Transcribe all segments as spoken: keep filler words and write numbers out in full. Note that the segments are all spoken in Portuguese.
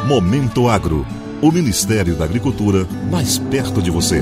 Momento Agro, o Ministério da Agricultura mais perto de você.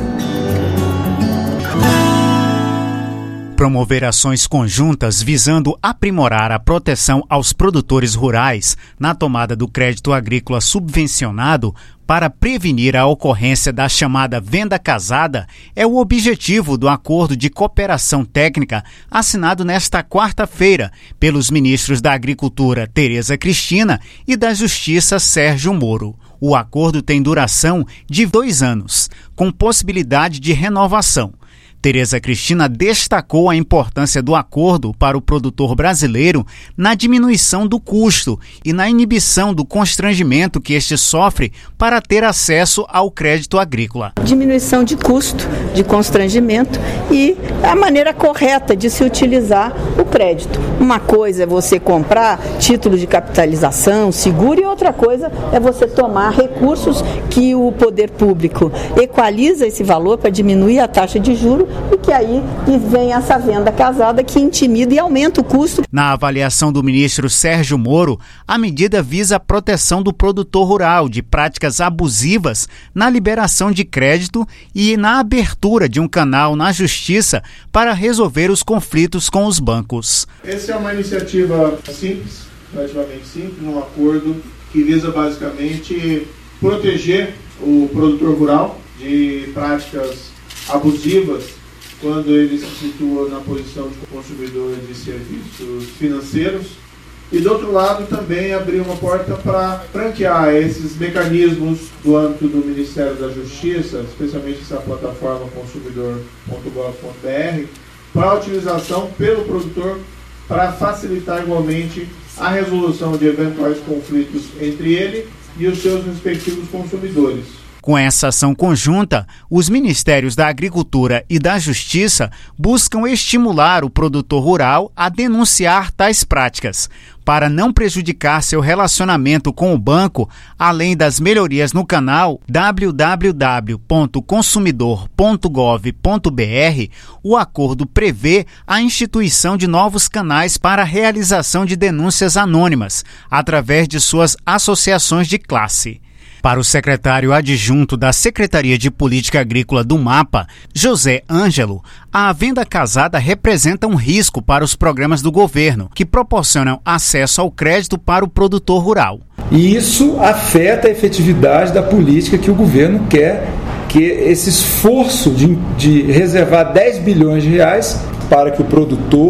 Promover ações conjuntas visando aprimorar a proteção aos produtores rurais na tomada do crédito agrícola subvencionado para prevenir a ocorrência da chamada venda casada é o objetivo do acordo de cooperação técnica assinado nesta quarta-feira pelos ministros da Agricultura Tereza Cristina e da Justiça Sérgio Moro. O acordo tem duração de dois anos, com possibilidade de renovação. Tereza Cristina destacou a importância do acordo para o produtor brasileiro na diminuição do custo e na inibição do constrangimento que este sofre para ter acesso ao crédito agrícola. Diminuição de custo, de constrangimento e a maneira correta de se utilizar o crédito. Uma coisa é você comprar título de capitalização, seguro, e outra coisa é você tomar recursos que o poder público equaliza esse valor para diminuir a taxa de juros, e que aí vem essa venda casada que intimida e aumenta o custo. Na avaliação do ministro Sérgio Moro, a medida visa a proteção do produtor rural de práticas abusivas na liberação de crédito e na abertura de um canal na Justiça para resolver os conflitos com os bancos. Essa é uma iniciativa simples, relativamente simples, um acordo que visa basicamente proteger o produtor rural de práticas abusivas quando ele se situa na posição de consumidor de serviços financeiros, e do outro lado também abrir uma porta para franquear esses mecanismos do âmbito do Ministério da Justiça, especialmente essa plataforma consumidor ponto gov ponto br, para a utilização pelo produtor para facilitar igualmente a resolução de eventuais conflitos entre ele e os seus respectivos consumidores. Com essa ação conjunta, os Ministérios da Agricultura e da Justiça buscam estimular o produtor rural a denunciar tais práticas, para não prejudicar seu relacionamento com o banco, além das melhorias no canal w w w ponto consumidor ponto gov ponto br. O acordo prevê a instituição de novos canais para a realização de denúncias anônimas, através de suas associações de classe. Para o secretário adjunto da Secretaria de Política Agrícola do MAPA, José Ângelo, a venda casada representa um risco para os programas do governo, que proporcionam acesso ao crédito para o produtor rural. E isso afeta a efetividade da política que o governo quer, que esse esforço de, de reservar dez bilhões de reais para que o produtor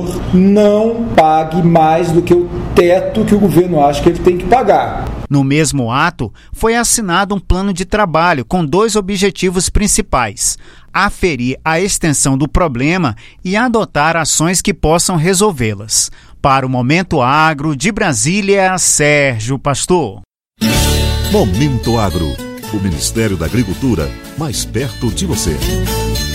não pague mais do que o teto que o governo acha que ele tem que pagar. No mesmo ato, foi assinado um plano de trabalho com dois objetivos principais: aferir a extensão do problema e adotar ações que possam resolvê-las. Para o Momento Agro, de Brasília, Sérgio Pastor. Momento Agro, o Ministério da Agricultura mais perto de você.